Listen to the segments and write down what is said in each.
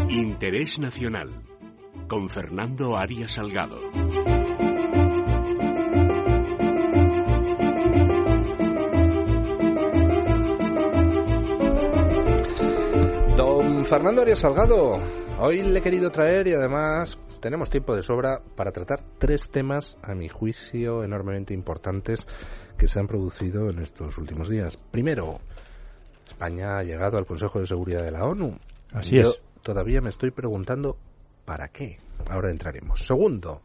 Interés Nacional, con Fernando Arias Salgado. Don Fernando Arias Salgado, hoy le he querido traer y además tenemos tiempo de sobra para tratar 3 temas, a mi juicio, enormemente importantes que se han producido en estos últimos días. Primero, España ha llegado al Consejo de Seguridad de la ONU. Así es. Todavía me estoy preguntando ¿para qué? Ahora entraremos. Segundo,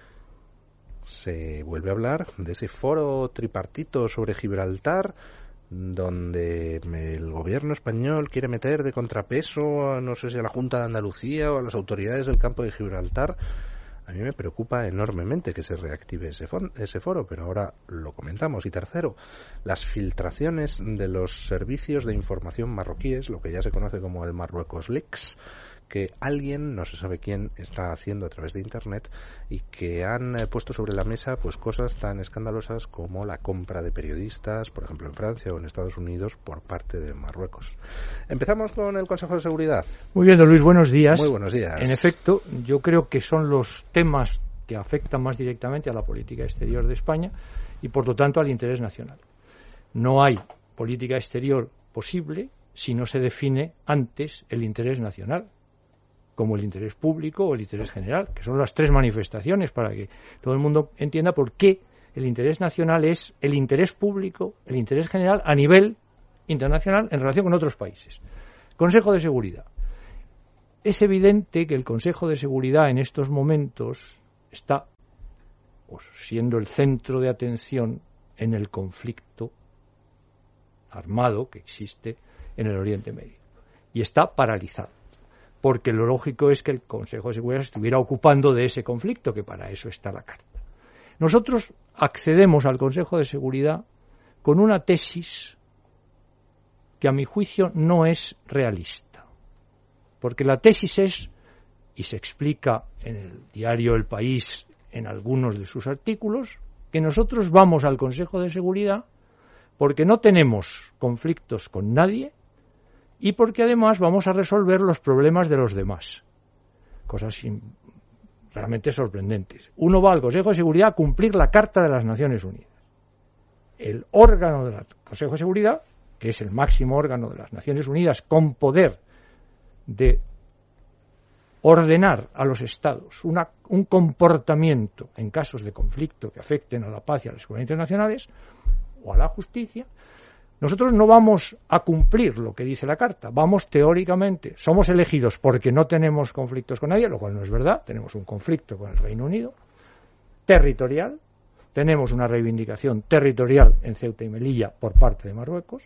se vuelve a hablar de ese foro tripartito sobre Gibraltar, donde el gobierno español quiere meter de contrapeso, no sé si a la Junta de Andalucía o a las autoridades del campo de Gibraltar. A mí me preocupa enormemente que se reactive ese foro, pero ahora lo comentamos. Y tercero, las filtraciones de los servicios de información marroquíes, lo que ya se conoce como el Marruecos Leaks, que alguien, no se sabe quién, está haciendo a través de Internet y que han puesto sobre la mesa pues cosas tan escandalosas como la compra de periodistas, por ejemplo en Francia o en Estados Unidos, por parte de Marruecos. Empezamos con el Consejo de Seguridad. Muy bien, don Luis, buenos días. Muy buenos días. En efecto, yo creo que son los temas que afectan más directamente a la política exterior de España y por lo tanto al interés nacional. No hay política exterior posible si no se define antes el interés nacional, como el interés público o el interés general, que son las 3 manifestaciones para que todo el mundo entienda por qué el interés nacional es el interés público, el interés general a nivel internacional en relación con otros países. Consejo de Seguridad. Es evidente que el Consejo de Seguridad en estos momentos está siendo el centro de atención en el conflicto armado que existe en el Oriente Medio. Y está paralizado, porque lo lógico es que el Consejo de Seguridad estuviera ocupando de ese conflicto, que para eso está la Carta. Nosotros accedemos al Consejo de Seguridad con una tesis que a mi juicio no es realista, porque la tesis es, y se explica en el diario El País en algunos de sus artículos, que nosotros vamos al Consejo de Seguridad porque no tenemos conflictos con nadie y porque además vamos a resolver los problemas de los demás. Cosas realmente sorprendentes. Uno va al Consejo de Seguridad a cumplir la Carta de las Naciones Unidas. El órgano del Consejo de Seguridad, que es el máximo órgano de las Naciones Unidas con poder de ordenar a los estados un comportamiento en casos de conflicto que afecten a la paz y a las seguridad internacionales o a la justicia. Nosotros no vamos a cumplir lo que dice la Carta, vamos teóricamente, somos elegidos porque no tenemos conflictos con nadie, lo cual no es verdad, tenemos un conflicto con el Reino Unido, territorial, tenemos una reivindicación territorial en Ceuta y Melilla por parte de Marruecos,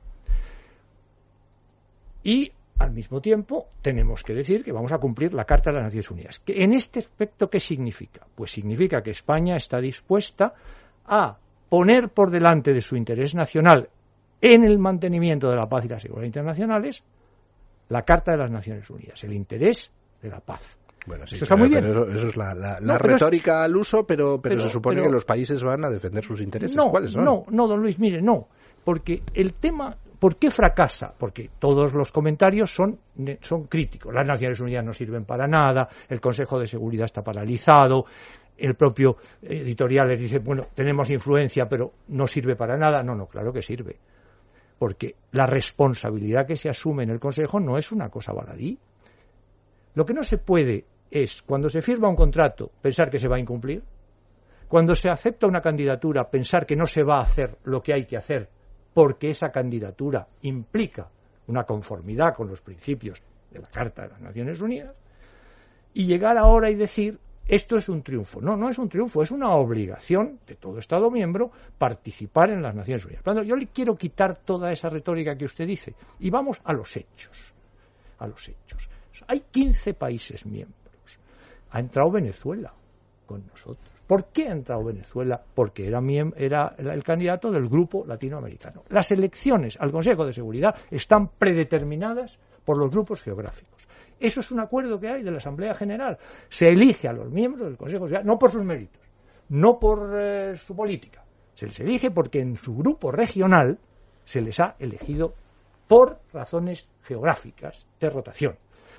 y al mismo tiempo tenemos que decir que vamos a cumplir la Carta de las Naciones Unidas. ¿En este aspecto qué significa? Pues significa que España está dispuesta a poner por delante de su interés nacional en el mantenimiento de la paz y la seguridad internacionales, la Carta de las Naciones Unidas, el interés de la paz. Bueno, sí, eso está muy bien. Pero eso es la retórica al uso, pero se supone que los países van a defender sus intereses. ¿Cuáles son? No, don Luis, mire, no. Porque el tema, ¿por qué fracasa? Porque todos los comentarios son críticos. Las Naciones Unidas no sirven para nada, el Consejo de Seguridad está paralizado, el propio editorial les dice, bueno, tenemos influencia, pero no sirve para nada. No, claro que sirve. Porque la responsabilidad que se asume en el Consejo no es una cosa baladí. Lo que no se puede es, cuando se firma un contrato, pensar que se va a incumplir. Cuando se acepta una candidatura, pensar que no se va a hacer lo que hay que hacer, porque esa candidatura implica una conformidad con los principios de la Carta de las Naciones Unidas, y llegar ahora y decir, esto es un triunfo. No es un triunfo, es una obligación de todo Estado miembro participar en las Naciones Unidas. Cuando yo le quiero quitar toda esa retórica que usted dice y vamos a los hechos. Hay 15 países miembros. Ha entrado Venezuela con nosotros. ¿Por qué ha entrado Venezuela? Porque era el candidato del grupo latinoamericano. Las elecciones al Consejo de Seguridad están predeterminadas por los grupos geográficos. Eso es un acuerdo que hay de la Asamblea General. Se elige a los miembros del Consejo de Seguridad, no por sus méritos, no por su política. Se les elige porque en su grupo regional se les ha elegido por razones geográficas de rotación.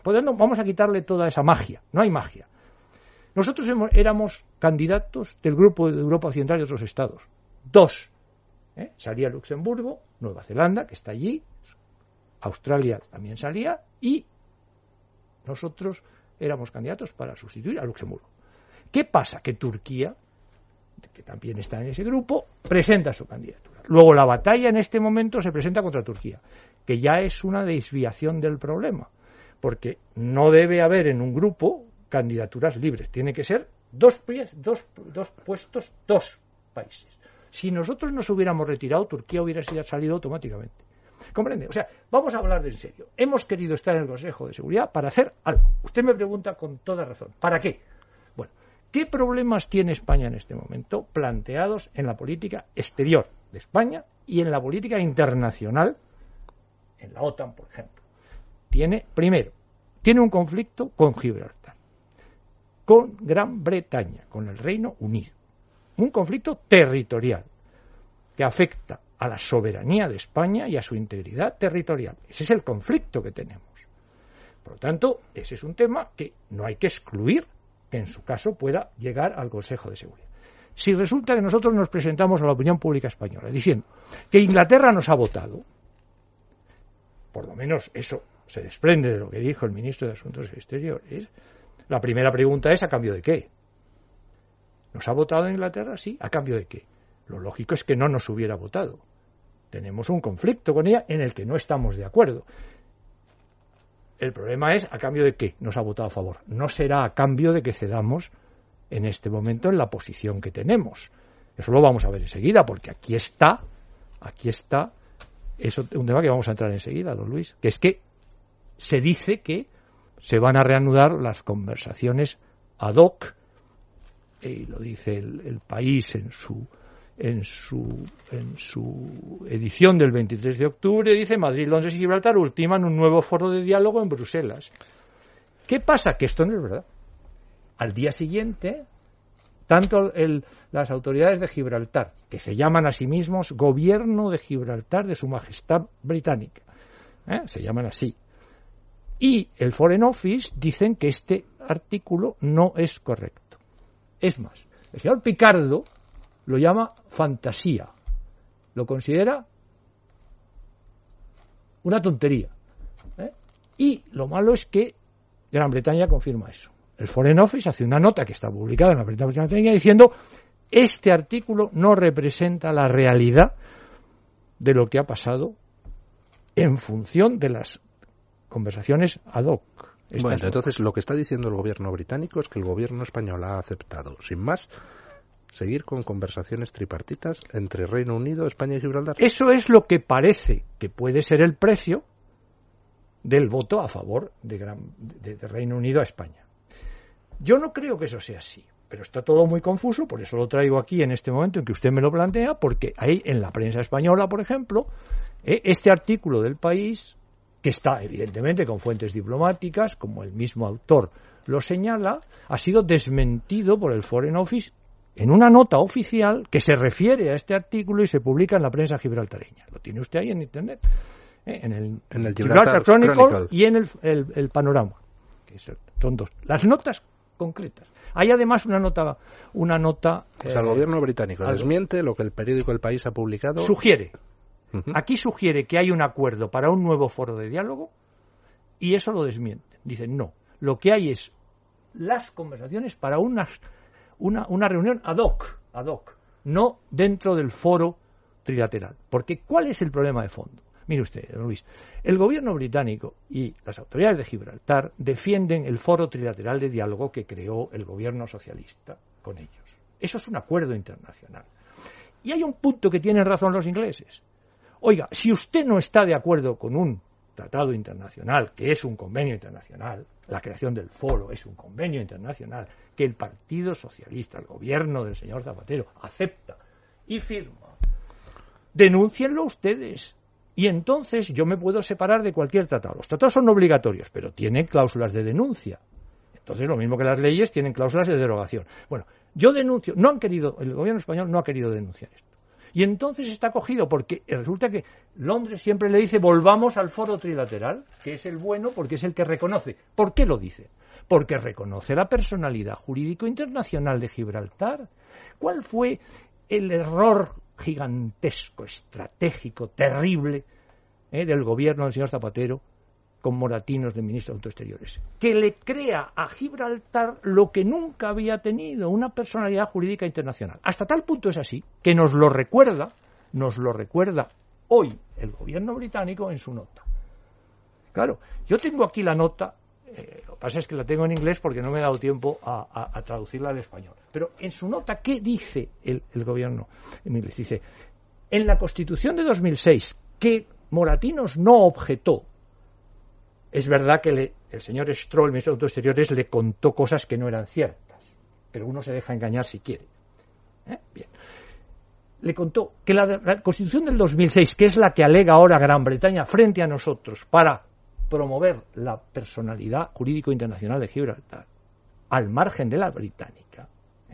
vamos a quitarle toda esa magia. No hay magia. Nosotros éramos candidatos del grupo de Europa Occidental y otros estados. 2. Salía Luxemburgo, Nueva Zelanda, que está allí, Australia también salía, y nosotros éramos candidatos para sustituir a Luxemburgo. ¿Qué pasa? Que Turquía, que también está en ese grupo, presenta su candidatura. Luego la batalla en este momento se presenta contra Turquía, que ya es una desviación del problema, porque no debe haber en un grupo candidaturas libres, tiene que ser dos puestos, 2 países. Si nosotros nos hubiéramos retirado, Turquía hubiera salido automáticamente. ¿Comprende? O sea, vamos a hablar de en serio. Hemos querido estar en el Consejo de Seguridad para hacer algo. Usted me pregunta con toda razón, ¿para qué? Bueno, ¿qué problemas tiene España en este momento planteados en la política exterior de España y en la política internacional, en la OTAN, por ejemplo? Primero, tiene un conflicto con Gibraltar, con Gran Bretaña, con el Reino Unido. Un conflicto territorial que afecta a la soberanía de España y a su integridad territorial. Ese es el conflicto que tenemos. Por lo tanto, ese es un tema que no hay que excluir, que en su caso pueda llegar al Consejo de Seguridad. Si resulta que nosotros nos presentamos a la opinión pública española diciendo que Inglaterra nos ha votado, por lo menos eso se desprende de lo que dijo el ministro de Asuntos Exteriores, la primera pregunta es ¿a cambio de qué? ¿Nos ha votado Inglaterra? Sí. ¿A cambio de qué? Lo lógico es que no nos hubiera votado. Tenemos un conflicto con ella en el que no estamos de acuerdo. El problema es ¿a cambio de qué nos ha votado a favor? No será a cambio de que cedamos en este momento en la posición que tenemos. Eso lo vamos a ver enseguida, porque aquí está, es un tema que vamos a entrar enseguida, don Luis, que es que se dice que se van a reanudar las conversaciones ad hoc, y lo dice el País en su edición del 23 de octubre, dice Madrid, Londres y Gibraltar ultiman un nuevo foro de diálogo en Bruselas. ¿Qué pasa? Que esto no es verdad. Al día siguiente, tanto las autoridades de Gibraltar, que se llaman a sí mismos Gobierno de Gibraltar de Su Majestad Británica, se llaman así, y el Foreign Office dicen que este artículo no es correcto. Es más, el señor Picardo lo llama fantasía, lo considera una tontería. Y lo malo es que Gran Bretaña confirma eso. El Foreign Office hace una nota que está publicada en la prensa británica diciendo este artículo no representa la realidad de lo que ha pasado en función de las conversaciones ad hoc. Bueno, entonces lo que está diciendo el gobierno británico es que el gobierno español ha aceptado, sin más, seguir con conversaciones tripartitas entre Reino Unido, España y Gibraltar. Eso es lo que parece que puede ser el precio del voto a favor de Reino Unido a España. Yo no creo que eso sea así, pero está todo muy confuso, por eso lo traigo aquí en este momento en que usted me lo plantea, porque hay en la prensa española, por ejemplo, este artículo del País, que está evidentemente con fuentes diplomáticas, como el mismo autor lo señala, ha sido desmentido por el Foreign Office en una nota oficial que se refiere a este artículo y se publica en la prensa gibraltareña. Lo tiene usted ahí en internet, en el Gibraltar Chronicle y en el Panorama, que son 2. Las notas concretas. Hay además una nota. O sea, el gobierno británico desmiente lo que el periódico El País ha publicado. Sugiere. Aquí sugiere que hay un acuerdo para un nuevo foro de diálogo y eso lo desmienten. Dicen no. Lo que hay es las conversaciones para una reunión ad hoc, no dentro del foro trilateral. Porque ¿cuál es el problema de fondo? Mire usted, Luis, el gobierno británico y las autoridades de Gibraltar defienden el foro trilateral de diálogo que creó el gobierno socialista con ellos. Eso es un acuerdo internacional. Y hay un punto que tienen razón los ingleses. Oiga, si usted no está de acuerdo con un tratado internacional, que es un convenio internacional, la creación del foro es un convenio internacional que el Partido Socialista, el gobierno del señor Zapatero, acepta y firma, denúncienlo ustedes. Y entonces yo me puedo separar de cualquier tratado. Los tratados son obligatorios, pero tienen cláusulas de denuncia. Entonces, lo mismo que las leyes, tienen cláusulas de derogación. Bueno, yo denuncio, el gobierno español no ha querido denunciar esto. Y entonces está cogido porque resulta que Londres siempre le dice volvamos al foro trilateral, que es el bueno porque es el que reconoce. ¿Por qué lo dice? Porque reconoce la personalidad jurídico internacional de Gibraltar. ¿Cuál fue el error gigantesco, estratégico, terrible del gobierno del señor Zapatero con Moratinos de ministro de Asuntos Exteriores? Que le crea a Gibraltar lo que nunca había tenido, una personalidad jurídica internacional. Hasta tal punto es así que nos lo recuerda hoy el gobierno británico en su nota. Claro, yo tengo aquí la nota. Lo que pasa es que la tengo en inglés porque no me he dado tiempo a traducirla al español. Pero en su nota, ¿qué dice el gobierno en inglés? Dice, en la Constitución de 2006, que Moratinos no objetó, es verdad que el señor Stroll, el ministro de Asuntos Exteriores, le contó cosas que no eran ciertas, pero uno se deja engañar si quiere. Bien. Le contó que la Constitución del 2006, que es la que alega ahora Gran Bretaña frente a nosotros para promover la personalidad jurídico internacional de Gibraltar al margen de la británica,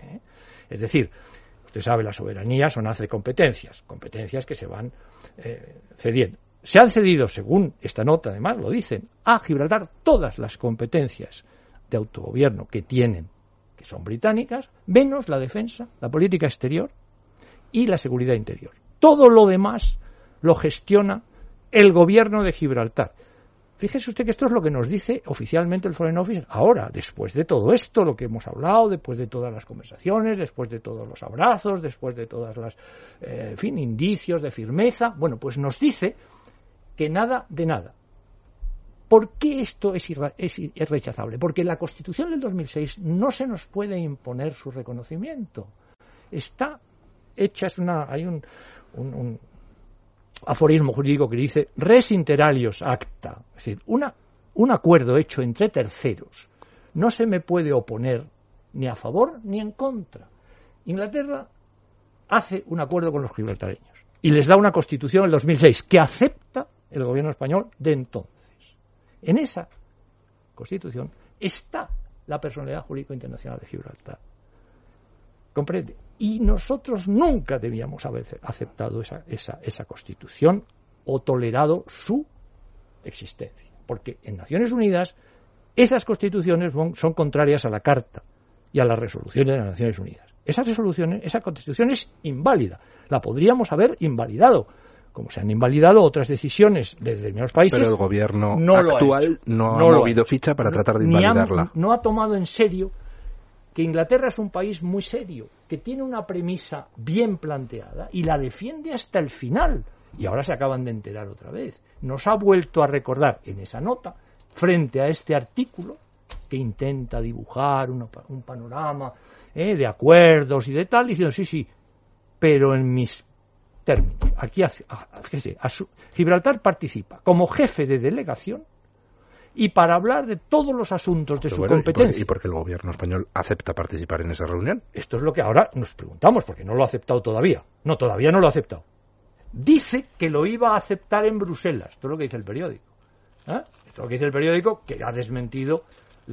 es decir, usted sabe, la soberanía son hace competencias que se van cediendo. Se han cedido, según esta nota, además lo dicen, a Gibraltar todas las competencias de autogobierno que tienen, que son británicas, menos la defensa, la política exterior y la seguridad interior. Todo lo demás lo gestiona el gobierno de Gibraltar. Fíjese usted que esto es lo que nos dice oficialmente el Foreign Office ahora, después de todo esto, lo que hemos hablado, después de todas las conversaciones, después de todos los abrazos, después de todas las, indicios de firmeza. Bueno, pues nos dice que nada de nada. ¿Por qué esto es rechazable? Porque la Constitución del 2006 no se nos puede imponer su reconocimiento. Está hecha, hay un aforismo jurídico que dice res inter alios acta, es decir, un acuerdo hecho entre terceros no se me puede oponer ni a favor ni en contra. Inglaterra hace un acuerdo con los gibraltareños y les da una constitución en el 2006 que acepta el gobierno español de entonces. En esa constitución está la personalidad jurídica internacional de Gibraltar. ¿Comprende? Y nosotros nunca debíamos haber aceptado esa constitución o tolerado su existencia. Porque en Naciones Unidas esas constituciones son contrarias a la Carta y a las resoluciones de las Naciones Unidas. Esa constitución es inválida. La podríamos haber invalidado, como se han invalidado otras decisiones de determinados países. Pero el gobierno actual no ha movido ficha para tratar de invalidarla. No ha tomado en serio que Inglaterra es un país muy serio, que tiene una premisa bien planteada y la defiende hasta el final. Y ahora se acaban de enterar otra vez. Nos ha vuelto a recordar en esa nota, frente a este artículo, que intenta dibujar un panorama de acuerdos y de tal, diciendo sí, pero en mis términos. Aquí, fíjese, Gibraltar participa como jefe de delegación y para hablar de todos los asuntos de su competencia. ¿Y por qué el gobierno español acepta participar en esa reunión? Esto es lo que ahora nos preguntamos, porque no lo ha aceptado todavía. No, todavía no lo ha aceptado. Dice que lo iba a aceptar en Bruselas. Esto es lo que dice el periódico. Esto es lo que dice el periódico, que ha desmentido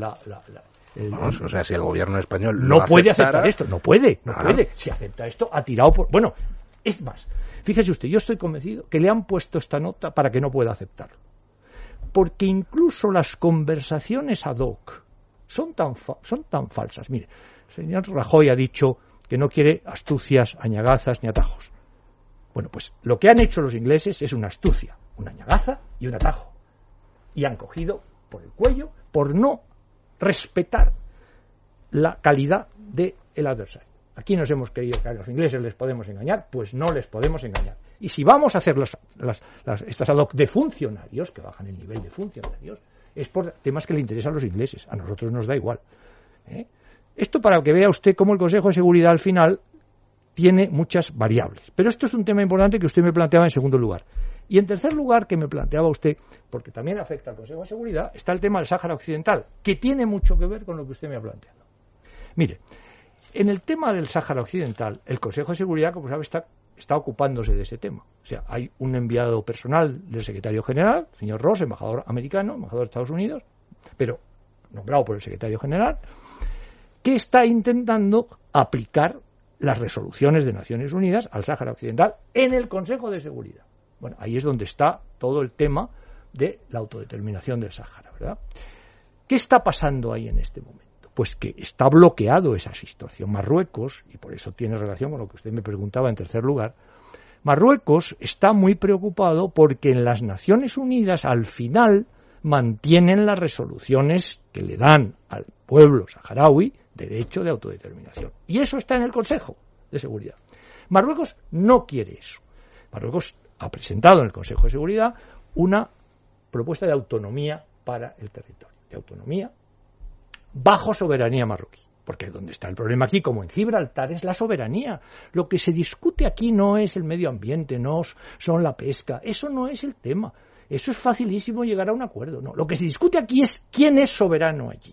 o sea, si el gobierno español no puede aceptar esto. No puede. Si acepta esto, ha tirado por... Bueno, es más. Fíjese usted, yo estoy convencido que le han puesto esta nota para que no pueda aceptarlo. Porque incluso las conversaciones ad hoc son tan falsas. Mire, el señor Rajoy ha dicho que no quiere astucias, añagazas ni atajos. Bueno, pues lo que han hecho los ingleses es una astucia, una añagaza y un atajo. Y han cogido por el cuello por no respetar la calidad del adversario. Aquí nos hemos creído que a los ingleses les podemos engañar, pues no les podemos engañar. Y si vamos a hacer estas ad hoc de funcionarios, que bajan el nivel de funcionarios, es por temas que le interesan a los ingleses. A nosotros nos da igual. Esto para que vea usted cómo el Consejo de Seguridad al final tiene muchas variables. Pero esto es un tema importante que usted me planteaba en segundo lugar. Y en tercer lugar, que me planteaba usted, porque también afecta al Consejo de Seguridad, está el tema del Sáhara Occidental, que tiene mucho que ver con lo que usted me ha planteado. Mire, en el tema del Sáhara Occidental, el Consejo de Seguridad, como sabe, está ocupándose de ese tema. O sea, hay un enviado personal del secretario general, señor Ross, embajador americano, embajador de Estados Unidos, pero nombrado por el secretario general, que está intentando aplicar las resoluciones de Naciones Unidas al Sáhara Occidental en el Consejo de Seguridad. Bueno, ahí es donde está todo el tema de la autodeterminación del Sáhara, ¿verdad? ¿Qué está pasando ahí en este momento? Pues que está bloqueado esa situación. Marruecos, y por eso tiene relación con lo que usted me preguntaba en tercer lugar, Marruecos está muy preocupado porque en las Naciones Unidas al final mantienen las resoluciones que le dan al pueblo saharaui derecho de autodeterminación. Y eso está en el Consejo de Seguridad. Marruecos no quiere eso. Marruecos ha presentado en el Consejo de Seguridad una propuesta de autonomía para el territorio, de autonomía bajo soberanía marroquí. Porque donde está el problema aquí, como en Gibraltar, es la soberanía. Lo que se discute aquí no es el medio ambiente, no son la pesca, eso no es el tema. Eso es facilísimo llegar a un acuerdo. No, lo que se discute aquí es quién es soberano allí.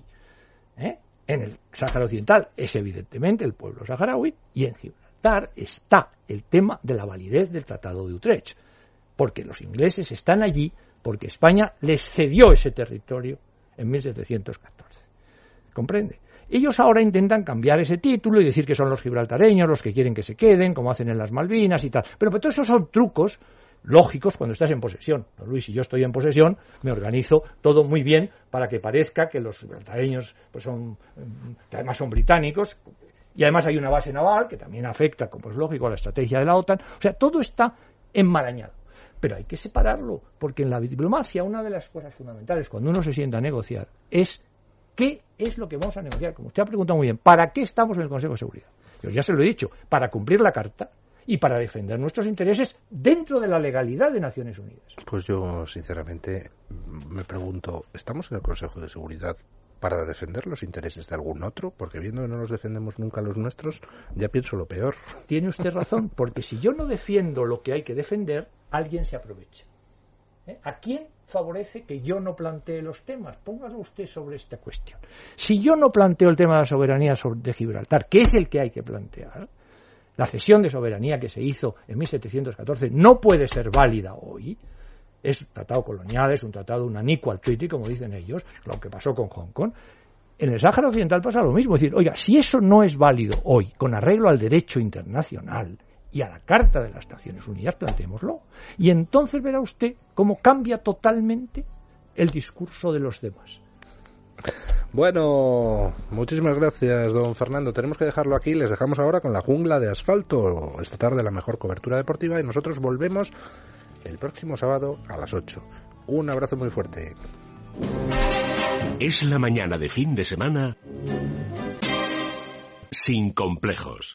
En el Sáhara Occidental es evidentemente el pueblo saharaui, y en Gibraltar está el tema de la validez del Tratado de Utrecht, porque los ingleses están allí porque España les cedió ese territorio en 1714. ¿Comprende? Ellos ahora intentan cambiar ese título y decir que son los gibraltareños los que quieren que se queden, como hacen en las Malvinas y tal. Pero todos esos son trucos lógicos cuando estás en posesión. Don Luis, si yo estoy en posesión, me organizo todo muy bien para que parezca que los gibraltareños pues que además son británicos, y además hay una base naval que también afecta, como es lógico, a la estrategia de la OTAN. O sea, todo está enmarañado. Pero hay que separarlo, porque en la diplomacia una de las cosas fundamentales cuando uno se sienta a negociar es ¿qué es lo que vamos a negociar? Como usted ha preguntado muy bien, ¿para qué estamos en el Consejo de Seguridad? Yo ya se lo he dicho, para cumplir la Carta y para defender nuestros intereses dentro de la legalidad de Naciones Unidas. Pues yo, sinceramente, me pregunto, ¿estamos en el Consejo de Seguridad para defender los intereses de algún otro? Porque viendo que no los defendemos nunca los nuestros, ya pienso lo peor. Tiene usted razón, porque si yo no defiendo lo que hay que defender, alguien se aprovecha. ¿A quién favorece que yo no plantee los temas? Póngalo usted sobre esta cuestión. Si yo no planteo el tema de la soberanía de Gibraltar, que es el que hay que plantear, la cesión de soberanía que se hizo en 1714 no puede ser válida hoy. Es un tratado colonial, es un tratado, un unequal treaty, como dicen ellos, lo que pasó con Hong Kong. En el Sáhara Occidental pasa lo mismo. Es decir, oiga, si eso no es válido hoy, con arreglo al derecho internacional y a la Carta de las Naciones Unidas, planteémoslo. Y entonces verá usted cómo cambia totalmente el discurso de los demás. Bueno, muchísimas gracias, don Fernando. Tenemos que dejarlo aquí. Les dejamos ahora con la jungla de asfalto. Esta tarde la mejor cobertura deportiva y nosotros volvemos el próximo sábado a las 8. Un abrazo muy fuerte. Es la mañana de fin de semana sin complejos.